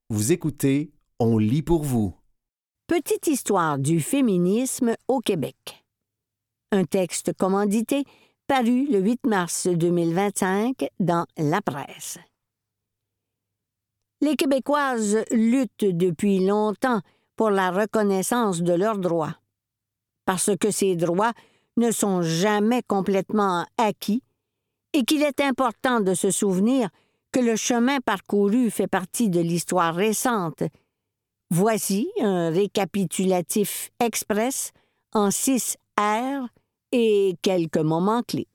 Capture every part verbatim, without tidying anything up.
Vous écoutez On lit pour vous. Petite histoire du féminisme au Québec. Un texte commandité paru le huit mars deux mille vingt-cinq dans La Presse. Les Québécoises luttent depuis longtemps pour la reconnaissance de leurs droits. Parce que ces droits ne sont jamais complètement acquis et qu'il est important de se souvenir que le chemin parcouru fait partie de l'histoire récente. Voici un récapitulatif express en six R et quelques moments clés.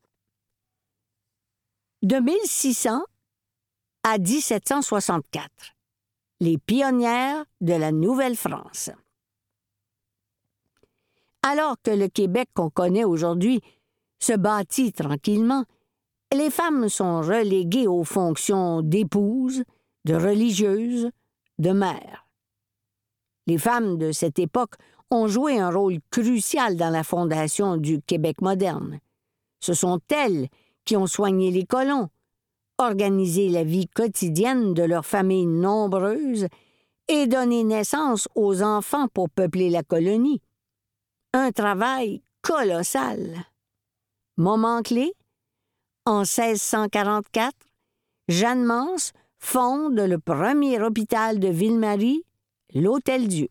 De mille six cents à dix-sept cent soixante-quatre, les pionnières de la Nouvelle-France. Alors que le Québec qu'on connaît aujourd'hui se bâtit tranquillement, les femmes sont reléguées aux fonctions d'épouses, de religieuses, de mères. Les femmes de cette époque ont joué un rôle crucial dans la fondation du Québec moderne. Ce sont elles qui ont soigné les colons, organisé la vie quotidienne de leurs familles nombreuses et donné naissance aux enfants pour peupler la colonie. Un travail colossal. Moment clé, en seize cent quarante-quatre, Jeanne Mance fonde le premier hôpital de Ville-Marie, l'Hôtel-Dieu.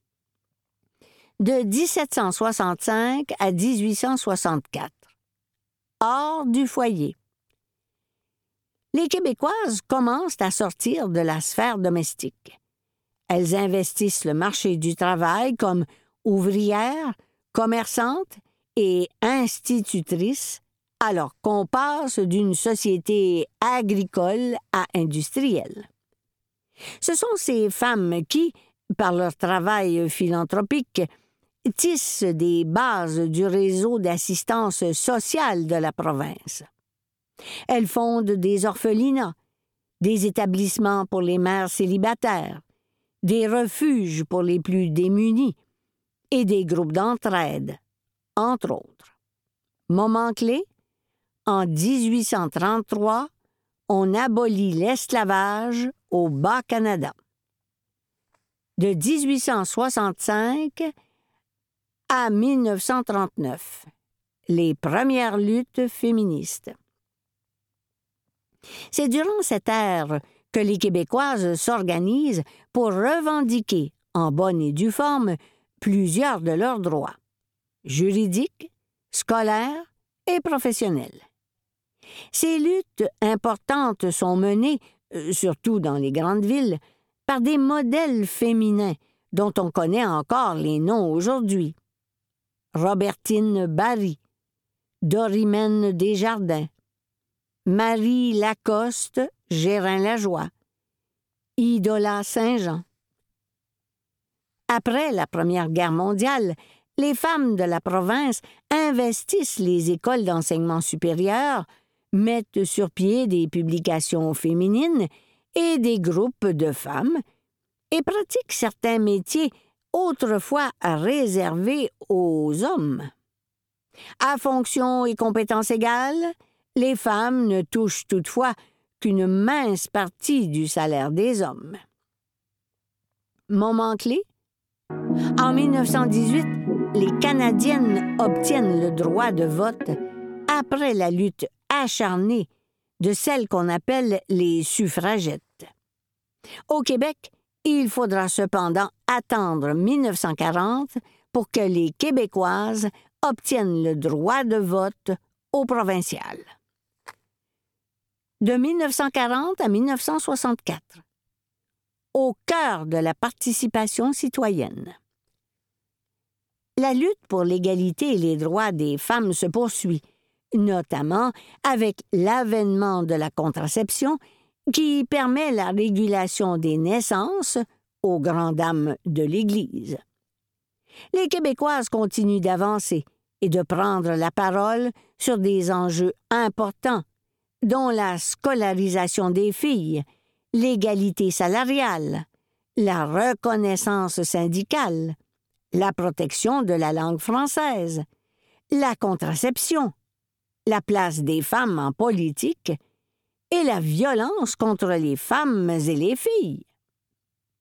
De dix-sept cent soixante-cinq à dix-huit cent soixante-quatre, hors du foyer. Les Québécoises commencent à sortir de la sphère domestique. Elles investissent le marché du travail comme ouvrières, commerçantes et institutrices, alors qu'on passe d'une société agricole à industrielle. Ce sont ces femmes qui, par leur travail philanthropique, tissent des bases du réseau d'assistance sociale de la province. Elles fondent des orphelinats, des établissements pour les mères célibataires, des refuges pour les plus démunis et des groupes d'entraide, entre autres. Moment clé, en dix-huit cent trente-trois, on abolit l'esclavage au Bas-Canada. De dix-huit cent soixante-cinq à mille neuf cent trente-neuf, les premières luttes féministes. C'est durant cette ère que les Québécoises s'organisent pour revendiquer, en bonne et due forme, plusieurs de leurs droits, juridiques, scolaires et professionnels. Ces luttes importantes sont menées, euh, surtout dans les grandes villes, par des modèles féminins dont on connaît encore les noms aujourd'hui. Robertine Barry, Dorimène Desjardins, Marie Lacoste Gérin-Lajoie, Idola Saint-Jean. Après la Première Guerre mondiale, les femmes de la province investissent les écoles d'enseignement supérieur, mettent sur pied des publications féminines et des groupes de femmes et pratiquent certains métiers autrefois réservés aux hommes. À fonction et compétences égales, les femmes ne touchent toutefois qu'une mince partie du salaire des hommes. Moment clé? En mille neuf cent dix-huit, les Canadiennes obtiennent le droit de vote après la lutte acharnée de celles qu'on appelle les suffragettes. Au Québec, il faudra cependant attendre mille neuf cent quarante pour que les Québécoises obtiennent le droit de vote au provincial. De mille neuf cent quarante à mille neuf cent soixante-quatre, au cœur de la participation citoyenne. La lutte pour l'égalité et les droits des femmes se poursuit, notamment avec l'avènement de la contraception qui permet la régulation des naissances aux grandes dames de l'Église. Les Québécoises continuent d'avancer et de prendre la parole sur des enjeux importants, dont la scolarisation des filles, l'égalité salariale, la reconnaissance syndicale, la protection de la langue française, la contraception, la place des femmes en politique et la violence contre les femmes et les filles.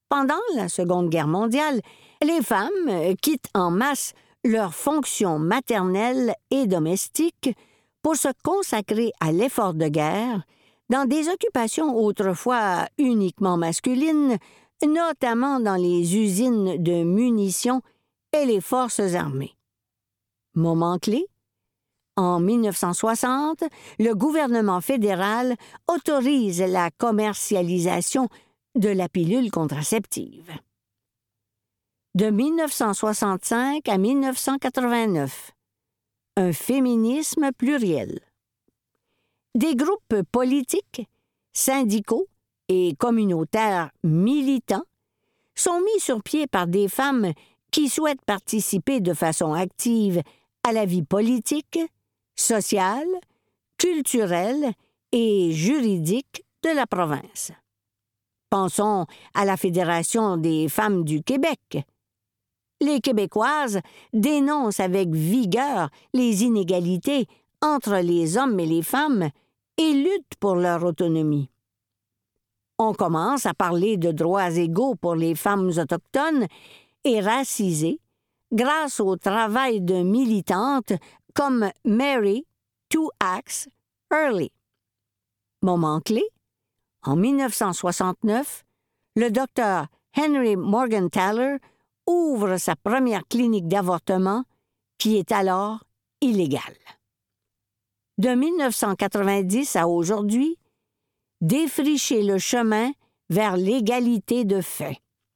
Pendant la Seconde Guerre mondiale, les femmes quittent en masse leurs fonctions maternelles et domestiques pour se consacrer à l'effort de guerre dans des occupations autrefois uniquement masculines, notamment dans les usines de munitions et les forces armées. Moment clé, en mille neuf cent soixante, le gouvernement fédéral autorise la commercialisation de la pilule contraceptive. De mille neuf cent soixante-cinq à mille neuf cent quatre-vingt-neuf, un féminisme pluriel. Des groupes politiques, syndicaux et communautaires militants sont mis sur pied par des femmes qui souhaitent participer de façon active à la vie politique, sociale, culturelle et juridique de la province. Pensons à la Fédération des femmes du Québec. Les Québécoises dénoncent avec vigueur les inégalités entre les hommes et les femmes et luttent pour leur autonomie. On commence à parler de droits égaux pour les femmes autochtones et racisées grâce au travail de militantes comme Mary Two Axe Early. Moment clé, en mille neuf cent soixante-neuf, le docteur Henry Morgentaler ouvre sa première clinique d'avortement qui est alors illégale. De mille neuf cent quatre-vingt-dix à aujourd'hui, défricher le chemin vers l'égalité de fait.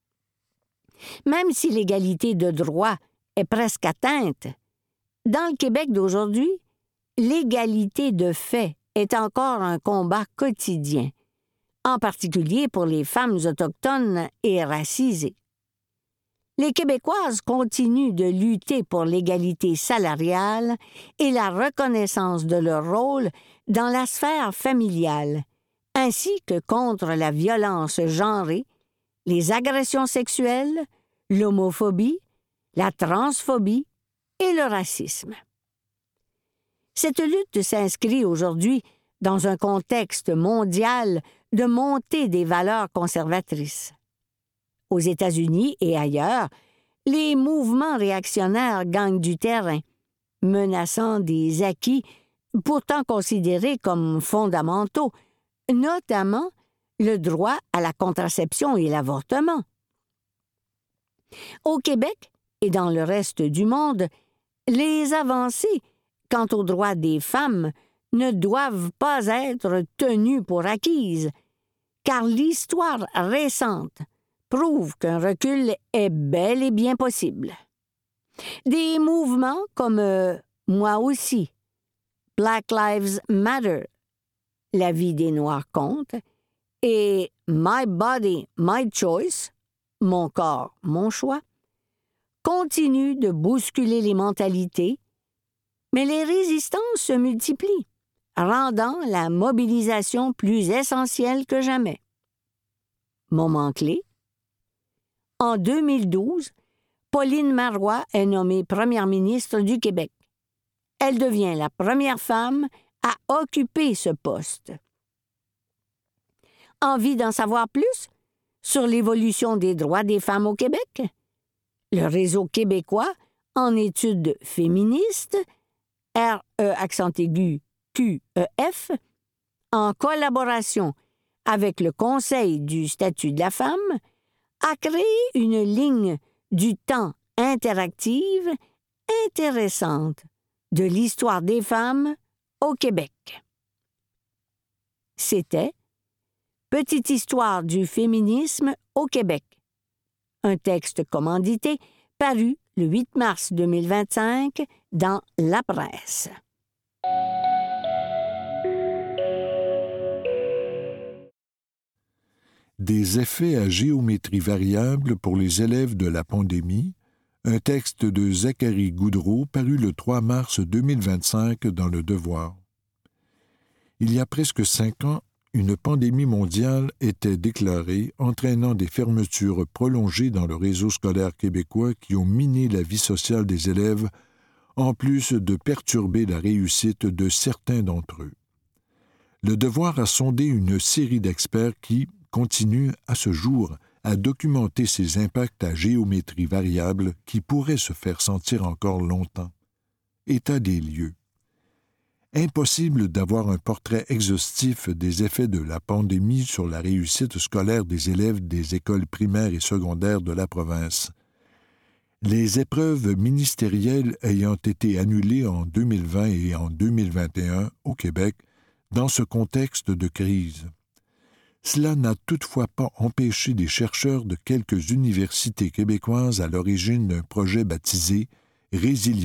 Même si l'égalité de droit est presque atteinte, dans le Québec d'aujourd'hui, l'égalité de fait est encore un combat quotidien, en particulier pour les femmes autochtones et racisées. Les Québécoises continuent de lutter pour l'égalité salariale et la reconnaissance de leur rôle dans la sphère familiale, ainsi que contre la violence genrée, les agressions sexuelles, l'homophobie, la transphobie et le racisme. Cette lutte s'inscrit aujourd'hui dans un contexte mondial de montée des valeurs conservatrices. Aux États-Unis et ailleurs, les mouvements réactionnaires gagnent du terrain, menaçant des acquis pourtant considérés comme fondamentaux, notamment le droit à la contraception et l'avortement. Au Québec et dans le reste du monde, les avancées quant aux droits des femmes ne doivent pas être tenues pour acquises, car l'histoire récente prouve qu'un recul est bel et bien possible. Des mouvements comme euh, « Moi aussi »,« Black Lives Matter »,« La vie des Noirs compte » et « My Body, My Choice »,« Mon corps, mon choix », continuent de bousculer les mentalités, mais les résistances se multiplient, rendant la mobilisation plus essentielle que jamais. Moment clé. En deux mille douze, Pauline Marois est nommée première ministre du Québec. Elle devient la première femme à occuper ce poste. Envie d'en savoir plus sur l'évolution des droits des femmes au Québec? Le Réseau québécois en études féministes, R E accent aigu Q E F, en collaboration avec le Conseil du statut de la femme, a créé une ligne du temps interactive intéressante de l'histoire des femmes au Québec. C'était Petite histoire du féminisme au Québec, un texte commandité paru le huit mars deux mille vingt-cinq dans La Presse. Des effets à géométrie variable pour les élèves de la pandémie, un texte de Zachary Goudreau paru le trois mars deux mille vingt-cinq dans Le Devoir. Il y a presque cinq ans, une pandémie mondiale était déclarée, entraînant des fermetures prolongées dans le réseau scolaire québécois qui ont miné la vie sociale des élèves, en plus de perturber la réussite de certains d'entre eux. Le Devoir a sondé une série d'experts qui continuent à ce jour à documenter ces impacts à géométrie variable qui pourraient se faire sentir encore longtemps. État des lieux. Impossible d'avoir un portrait exhaustif des effets de la pandémie sur la réussite scolaire des élèves des écoles primaires et secondaires de la province. Les épreuves ministérielles ayant été annulées en deux mille vingt et en deux mille vingt et un au Québec dans ce contexte de crise. Cela n'a toutefois pas empêché des chercheurs de quelques universités québécoises à l'origine d'un projet baptisé « Résilience »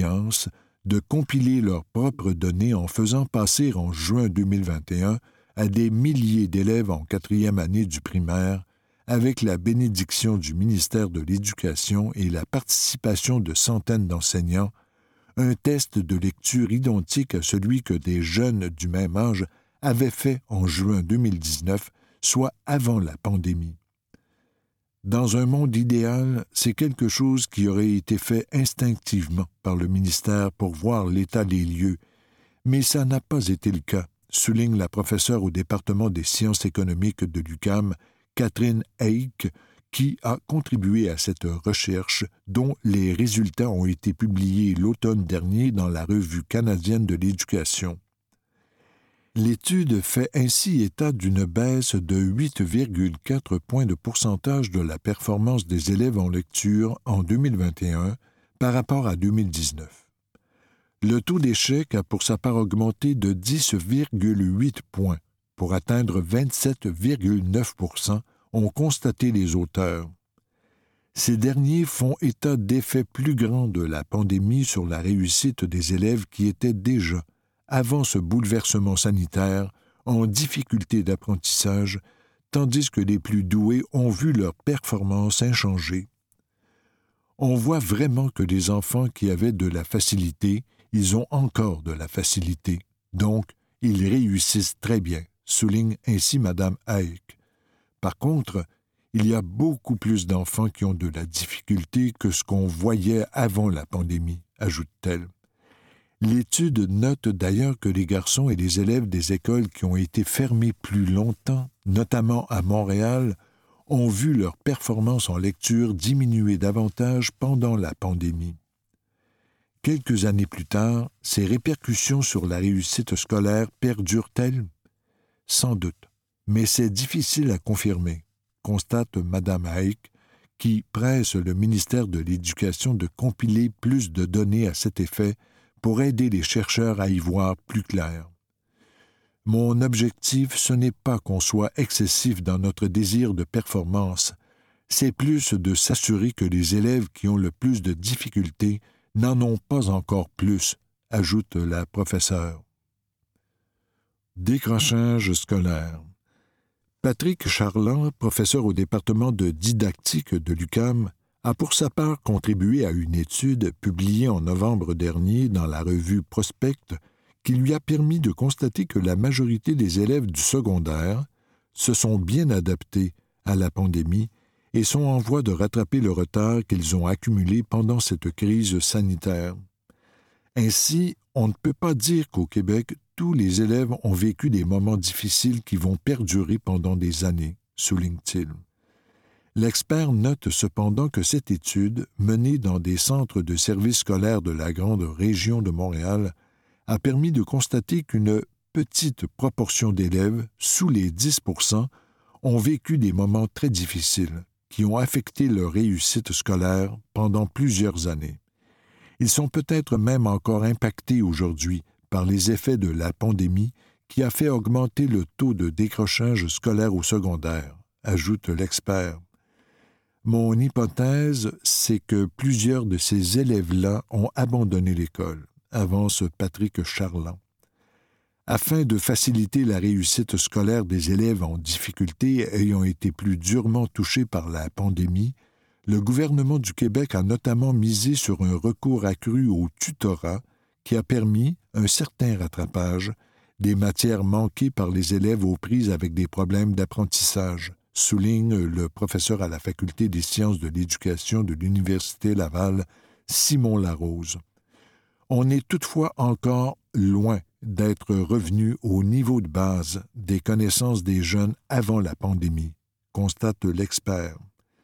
de compiler leurs propres données en faisant passer en juin deux mille vingt et un à des milliers d'élèves en quatrième année du primaire, avec la bénédiction du ministère de l'Éducation et la participation de centaines d'enseignants, un test de lecture identique à celui que des jeunes du même âge avaient fait en juin deux mille dix-neuf, soit avant la pandémie. Dans un monde idéal, c'est quelque chose qui aurait été fait instinctivement par le ministère pour voir l'état des lieux, mais ça n'a pas été le cas, souligne la professeure au département des sciences économiques de l'U Q A M, Catherine Haïk, qui a contribué à cette recherche dont les résultats ont été publiés l'automne dernier dans la Revue canadienne de l'éducation. L'étude fait ainsi état d'une baisse de huit virgule quatre points de pourcentage de la performance des élèves en lecture en deux mille vingt et un par rapport à deux mille dix-neuf. Le taux d'échec a pour sa part augmenté de dix virgule huit points pour atteindre vingt-sept virgule neuf pour cent, ont constaté les auteurs. Ces derniers font état d'effets plus grands de la pandémie sur la réussite des élèves qui étaient déjà, avant ce bouleversement sanitaire, en difficulté d'apprentissage, tandis que les plus doués ont vu leur performance inchangée. On voit vraiment que les enfants qui avaient de la facilité, ils ont encore de la facilité. Donc, ils réussissent très bien, souligne ainsi Mme Haïk. Par contre, il y a beaucoup plus d'enfants qui ont de la difficulté que ce qu'on voyait avant la pandémie, ajoute-t-elle. L'étude note d'ailleurs que les garçons et les élèves des écoles qui ont été fermés plus longtemps, notamment à Montréal, ont vu leur performance en lecture diminuer davantage pendant la pandémie. Quelques années plus tard, ces répercussions sur la réussite scolaire perdurent-elles? Sans doute, mais c'est difficile à confirmer, constate Mme Haïk, qui presse le ministère de l'Éducation de compiler plus de données à cet effet pour aider les chercheurs à y voir plus clair. Mon objectif, ce n'est pas qu'on soit excessif dans notre désir de performance, c'est plus de s'assurer que les élèves qui ont le plus de difficultés n'en ont pas encore plus, ajoute la professeure. Décrochage scolaire. Patrick Charland, professeur au département de didactique de l'U Q A M, a pour sa part contribué à une étude publiée en novembre dernier dans la revue Prospect qui lui a permis de constater que la majorité des élèves du secondaire se sont bien adaptés à la pandémie et sont en voie de rattraper le retard qu'ils ont accumulé pendant cette crise sanitaire. Ainsi, on ne peut pas dire qu'au Québec, tous les élèves ont vécu des moments difficiles qui vont perdurer pendant des années, souligne-t-il. L'expert note cependant que cette étude, menée dans des centres de services scolaires de la grande région de Montréal, a permis de constater qu'une petite proportion d'élèves, sous les dix pour cent, ont vécu des moments très difficiles qui ont affecté leur réussite scolaire pendant plusieurs années. Ils sont peut-être même encore impactés aujourd'hui par les effets de la pandémie qui a fait augmenter le taux de décrochage scolaire au secondaire, ajoute l'expert. Mon hypothèse, c'est que plusieurs de ces élèves-là ont abandonné l'école, avance Patrick Charland. Afin de faciliter la réussite scolaire des élèves en difficulté ayant été plus durement touchés par la pandémie, le gouvernement du Québec a notamment misé sur un recours accru au tutorat qui a permis un certain rattrapage des matières manquées par les élèves aux prises avec des problèmes d'apprentissage, souligne le professeur à la Faculté des sciences de l'éducation de l'Université Laval, Simon Larose. On est toutefois encore loin d'être revenu au niveau de base des connaissances des jeunes avant la pandémie, constate l'expert.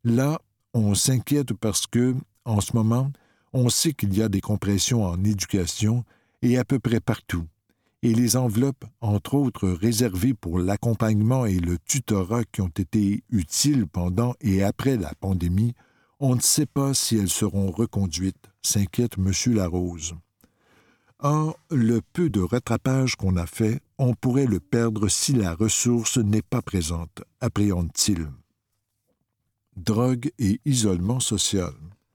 Là, on s'inquiète parce que, en ce moment, on sait qu'il y a des compressions en éducation et à peu près partout. Et les enveloppes, entre autres réservées pour l'accompagnement et le tutorat qui ont été utiles pendant et après la pandémie, on ne sait pas si elles seront reconduites, s'inquiète M. Larose. Or, le peu de rattrapage qu'on a fait, on pourrait le perdre si la ressource n'est pas présente, appréhende-t-il. Drogue et isolement social.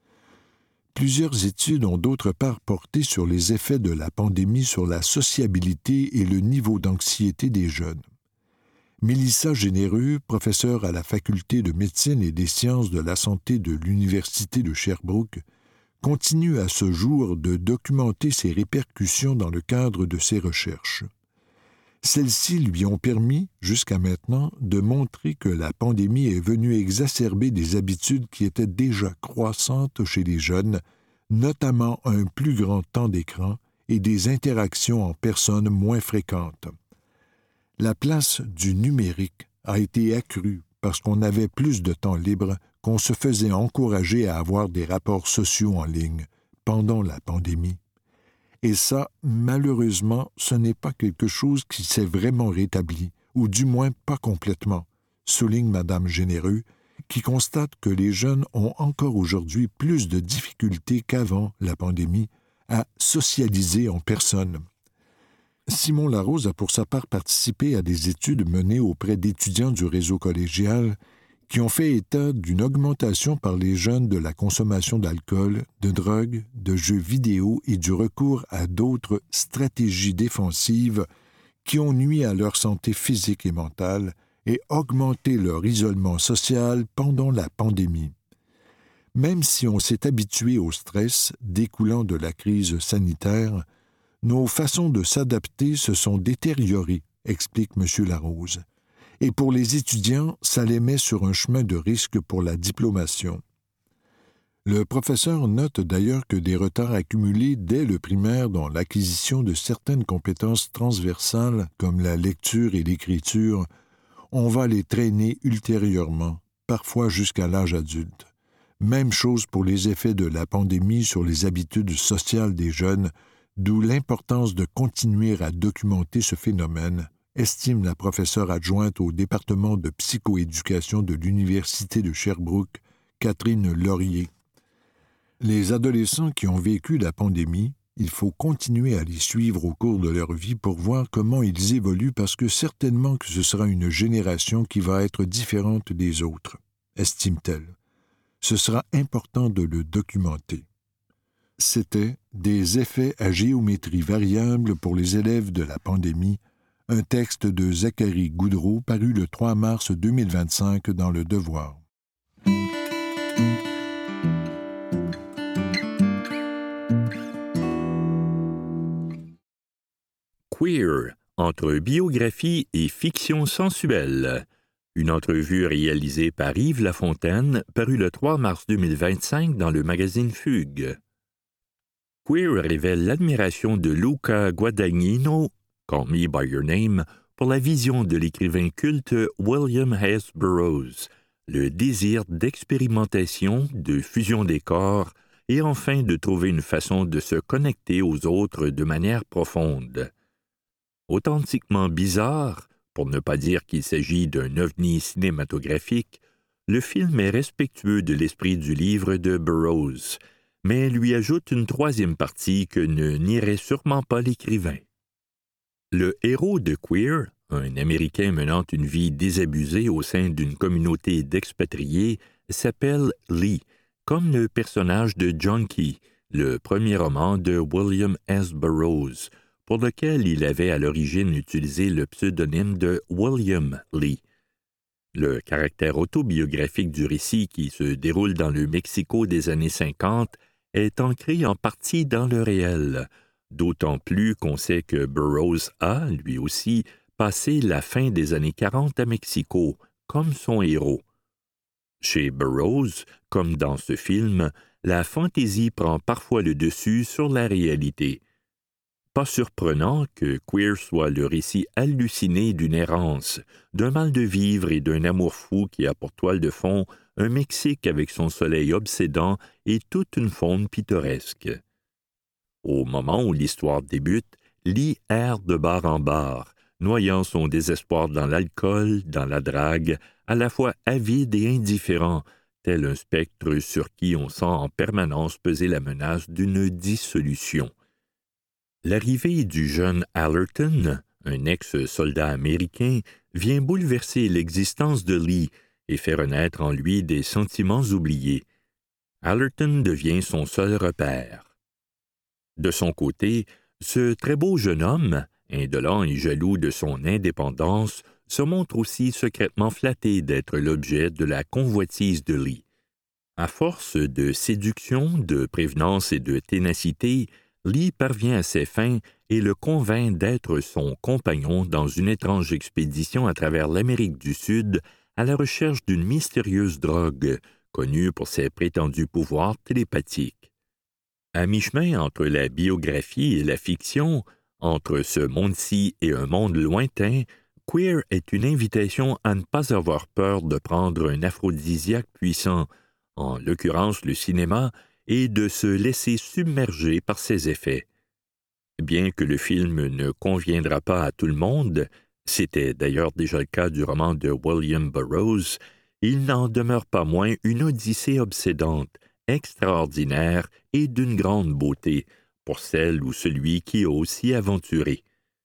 Plusieurs études ont d'autre part porté sur les effets de la pandémie sur la sociabilité et le niveau d'anxiété des jeunes. Mélissa Généreux, professeure à la Faculté de médecine et des sciences de la santé de l'Université de Sherbrooke, continue à ce jour de documenter ses répercussions dans le cadre de ses recherches. Celles-ci lui ont permis, jusqu'à maintenant, de montrer que la pandémie est venue exacerber des habitudes qui étaient déjà croissantes chez les jeunes, notamment un plus grand temps d'écran et des interactions en personne moins fréquentes. La place du numérique a été accrue parce qu'on avait plus de temps libre, qu'on se faisait encourager à avoir des rapports sociaux en ligne pendant la pandémie. Et ça, malheureusement, ce n'est pas quelque chose qui s'est vraiment rétabli, ou du moins pas complètement, souligne Mme Généreux, qui constate que les jeunes ont encore aujourd'hui plus de difficultés qu'avant la pandémie à socialiser en personne. Simon Larose a pour sa part participé à des études menées auprès d'étudiants du réseau collégial qui ont fait état d'une augmentation par les jeunes de la consommation d'alcool, de drogue, de jeux vidéo et du recours à d'autres stratégies défensives qui ont nui à leur santé physique et mentale et augmenté leur isolement social pendant la pandémie. Même si on s'est habitué au stress découlant de la crise sanitaire, nos façons de s'adapter se sont détériorées, explique M. Larose. Et pour les étudiants, ça les met sur un chemin de risque pour la diplomation. Le professeur note d'ailleurs que des retards accumulés dès le primaire dans l'acquisition de certaines compétences transversales comme la lecture et l'écriture, on va les traîner ultérieurement, parfois jusqu'à l'âge adulte. Même chose pour les effets de la pandémie sur les habitudes sociales des jeunes, d'où l'importance de continuer à documenter ce phénomène, estime la professeure adjointe au département de psychoéducation de l'Université de Sherbrooke, Catherine Laurier. Les adolescents qui ont vécu la pandémie, il faut continuer à les suivre au cours de leur vie pour voir comment ils évoluent parce que certainement que ce sera une génération qui va être différente des autres, estime-t-elle. Ce sera important de le documenter. C'était « Des effets à géométrie variable pour les élèves de la pandémie », un texte de Zachary Goudreau paru le trois mars deux mille vingt-cinq dans Le Devoir. Queer, entre biographie et fiction sensuelle. Une entrevue réalisée par Yves Lafontaine, parue le trois mars deux mille vingt-cinq dans le magazine Fugue. Queer révèle l'admiration de Luca Guadagnino, Call Me By Your Name, pour la vision de l'écrivain culte William S. Burroughs, le désir d'expérimentation, de fusion des corps et enfin de trouver une façon de se connecter aux autres de manière profonde. Authentiquement bizarre, pour ne pas dire qu'il s'agit d'un ovni cinématographique, le film est respectueux de l'esprit du livre de Burroughs, mais lui ajoute une troisième partie que ne nierait sûrement pas l'écrivain. Le héros de Queer, un Américain menant une vie désabusée au sein d'une communauté d'expatriés, s'appelle Lee, comme le personnage de Junkie, le premier roman de William S. Burroughs, pour lequel il avait à l'origine utilisé le pseudonyme de William Lee. Le caractère autobiographique du récit qui se déroule dans le Mexico des années cinquante est ancré en partie dans le réel, d'autant plus qu'on sait que Burroughs a, lui aussi, passé la fin des années quarante à Mexico, comme son héros. Chez Burroughs, comme dans ce film, la fantaisie prend parfois le dessus sur la réalité. Pas surprenant que Queer soit le récit halluciné d'une errance, d'un mal de vivre et d'un amour fou qui a pour toile de fond un Mexique avec son soleil obsédant et toute une faune pittoresque. Au moment où l'histoire débute, Lee erre de bar en bar, noyant son désespoir dans l'alcool, dans la drague, à la fois avide et indifférent, tel un spectre sur qui on sent en permanence peser la menace d'une dissolution. L'arrivée du jeune Allerton, un ex-soldat américain, vient bouleverser l'existence de Lee et fait renaître en lui des sentiments oubliés. Allerton devient son seul repère. De son côté, ce très beau jeune homme, indolent et jaloux de son indépendance, se montre aussi secrètement flatté d'être l'objet de la convoitise de Lee. À force de séduction, de prévenance et de ténacité, Lee parvient à ses fins et le convainc d'être son compagnon dans une étrange expédition à travers l'Amérique du Sud à la recherche d'une mystérieuse drogue, connue pour ses prétendus pouvoirs télépathiques. À mi-chemin entre la biographie et la fiction, entre ce monde-ci et un monde lointain, Queer est une invitation à ne pas avoir peur de prendre un aphrodisiaque puissant, en l'occurrence le cinéma, et de se laisser submerger par ses effets. Bien que le film ne conviendra pas à tout le monde, c'était d'ailleurs déjà le cas du roman de William Burroughs, il n'en demeure pas moins une odyssée obsédante, extraordinaire et d'une grande beauté, pour celle ou celui qui ose s'y aventurer.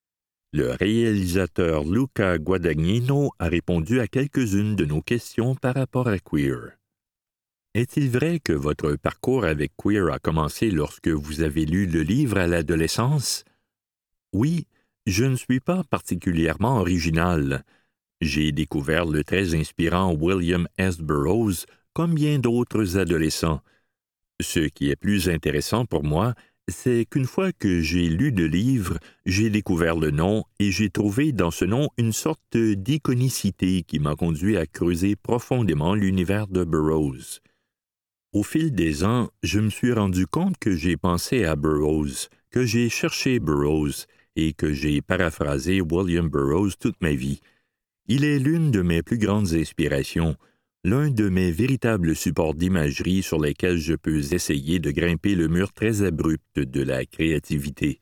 Le réalisateur Luca Guadagnino a répondu à quelques-unes de nos questions par rapport à Queer. Est-il vrai que votre parcours avec Queer a commencé lorsque vous avez lu le livre à l'adolescence? Oui, je ne suis pas particulièrement original. J'ai découvert le très inspirant William S. Burroughs comme bien d'autres adolescents. Ce qui est plus intéressant pour moi, c'est qu'une fois que j'ai lu le livre, j'ai découvert le nom et j'ai trouvé dans ce nom une sorte d'iconicité qui m'a conduit à creuser profondément l'univers de Burroughs. Au fil des ans, je me suis rendu compte que j'ai pensé à Burroughs, que j'ai cherché Burroughs et que j'ai paraphrasé William Burroughs toute ma vie. Il est l'une de mes plus grandes inspirations, l'un de mes véritables supports d'imagerie sur lesquels je peux essayer de grimper le mur très abrupt de la créativité.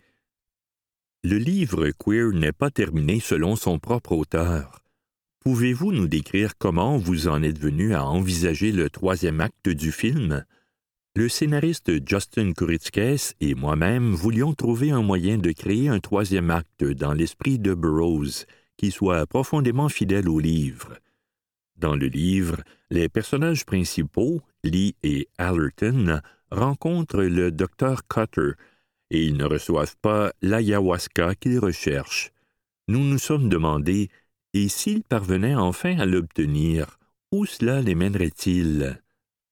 Le livre Queer n'est pas terminé selon son propre auteur. Pouvez-vous nous décrire comment vous en êtes venu à envisager le troisième acte du film? Le scénariste Justin Kuritzkes et moi-même voulions trouver un moyen de créer un troisième acte dans l'esprit de Burroughs, qui soit profondément fidèle au livre. Dans le livre, les personnages principaux, Lee et Allerton, rencontrent le docteur Cutter et ils ne reçoivent pas l'ayahuasca qu'ils recherchent. Nous nous sommes demandé, et s'ils parvenaient enfin à l'obtenir, où cela les mènerait-il?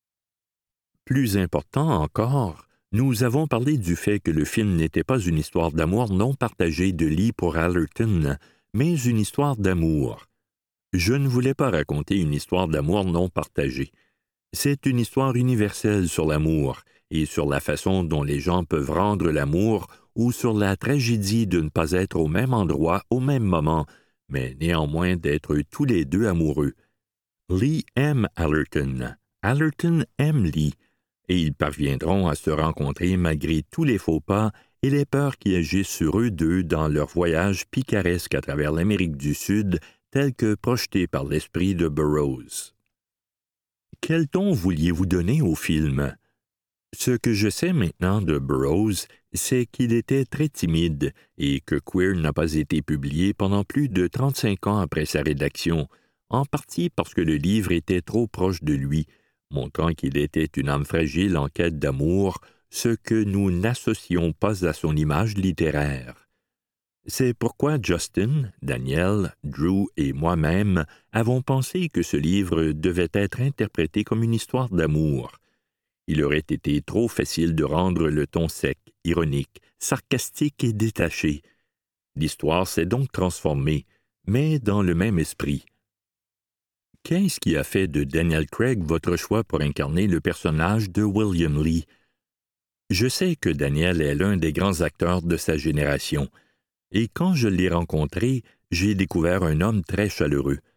Plus important encore, nous avons parlé du fait que le film n'était pas une histoire d'amour non partagée de Lee pour Allerton, mais une histoire d'amour. Je ne voulais pas raconter une histoire d'amour non partagée. C'est une histoire universelle sur l'amour et sur la façon dont les gens peuvent rendre l'amour ou sur la tragédie de ne pas être au même endroit au même moment, mais néanmoins d'être tous les deux amoureux. Lee aime Allerton, Allerton aime Lee, et ils parviendront à se rencontrer malgré tous les faux pas et les peurs qui agissent sur eux deux dans leur voyage picaresque à travers l'Amérique du Sud tel que projeté par l'esprit de Burroughs. Quel ton vouliez-vous donner au film? Ce que je sais maintenant de Burroughs, c'est qu'il était très timide et que Queer n'a pas été publié pendant plus de trente-cinq ans après sa rédaction, en partie parce que le livre était trop proche de lui, montrant qu'il était une âme fragile en quête d'amour, ce que nous n'associons pas à son image littéraire. C'est pourquoi Justin, Daniel, Drew et moi-même avons pensé que ce livre devait être interprété comme une histoire d'amour. Il aurait été trop facile de rendre le ton sec, ironique, sarcastique et détaché. L'histoire s'est donc transformée, mais dans le même esprit. Qu'est-ce qui a fait de Daniel Craig votre choix pour incarner le personnage de William Lee? Je sais que Daniel est l'un des grands acteurs de sa génération, et quand je l'ai rencontré, j'ai découvert un homme très chaleureux.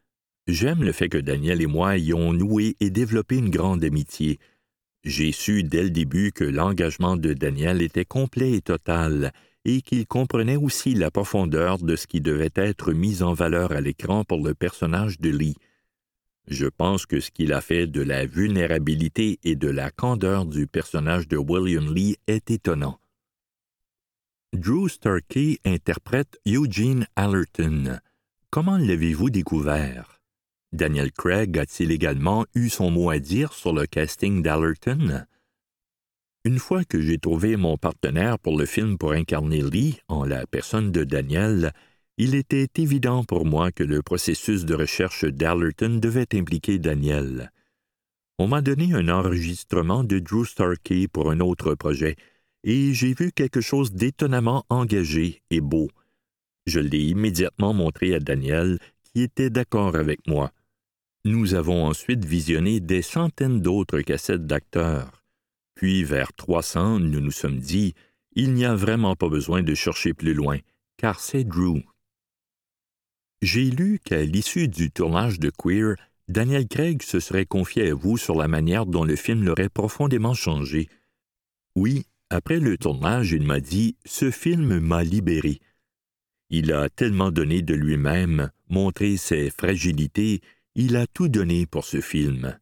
J'aime le fait que Daniel et moi ayons noué et développé une grande amitié. J'ai su dès le début que l'engagement de Daniel était complet et total, et qu'il comprenait aussi la profondeur de ce qui devait être mis en valeur à l'écran pour le personnage de Lee. Je pense que ce qu'il a fait de la vulnérabilité et de la candeur du personnage de William Lee est étonnant. Drew Starkey interprète Eugene Allerton. Comment l'avez-vous découvert? Daniel Craig a-t-il également eu son mot à dire sur le casting d'Allerton? Une fois que j'ai trouvé mon partenaire pour le film pour incarner Lee, en la personne de Daniel, il était évident pour moi que le processus de recherche d'Allerton devait impliquer Daniel. On m'a donné un enregistrement de Drew Starkey pour un autre projet, et j'ai vu quelque chose d'étonnamment engagé et beau. Je l'ai immédiatement montré à Daniel, qui était d'accord avec moi. Nous avons ensuite visionné des centaines d'autres cassettes d'acteurs. Puis, vers trois cents, nous nous sommes dit « Il n'y a vraiment pas besoin de chercher plus loin, car c'est Drew. » J'ai lu qu'à l'issue du tournage de Queer, Daniel Craig se serait confié à vous sur la manière dont le film l'aurait profondément changé. Oui, après le tournage, il m'a dit « Ce film m'a libéré ». Il a tellement donné de lui-même, montré ses fragilités, il a tout donné pour ce film.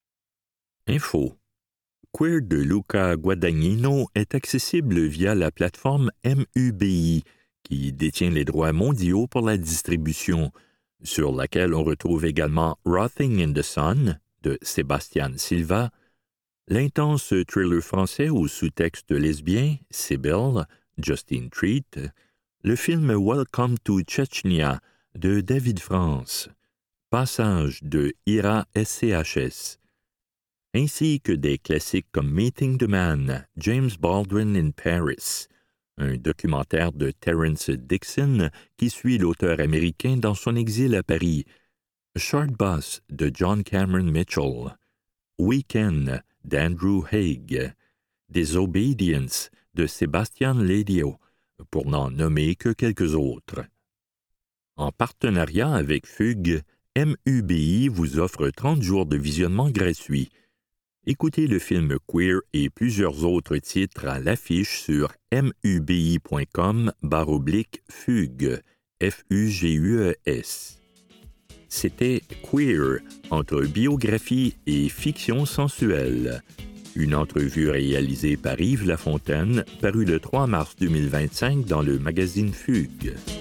Info. Queer de Luca Guadagnino est accessible via la plateforme M U B I, qui détient les droits mondiaux pour la distribution, sur laquelle on retrouve également Rotting in the Sun, de Sébastien Silva, l'intense thriller français au sous-texte lesbien, Sibylle, Justine Treat, le film Welcome to Chechnya, de David France, Passage de Ira S C H S, ainsi que des classiques comme Meeting the Man, James Baldwin in Paris, un documentaire de Terence Dixon qui suit l'auteur américain dans son exil à Paris, Short Bus de John Cameron Mitchell, Weekend d'Andrew Haig, Disobedience de Sébastien Ledio, pour n'en nommer que quelques autres. En partenariat avec Fugue, M U B I vous offre trente jours de visionnement gratuit. Écoutez le film Queer et plusieurs autres titres à l'affiche sur mubi.com barre oblique Fugue, F U G U E S. C'était Queer, entre biographie et fiction sensuelle. Une entrevue réalisée par Yves Lafontaine, parue le trois mars deux mille vingt-cinq dans le magazine Fugue.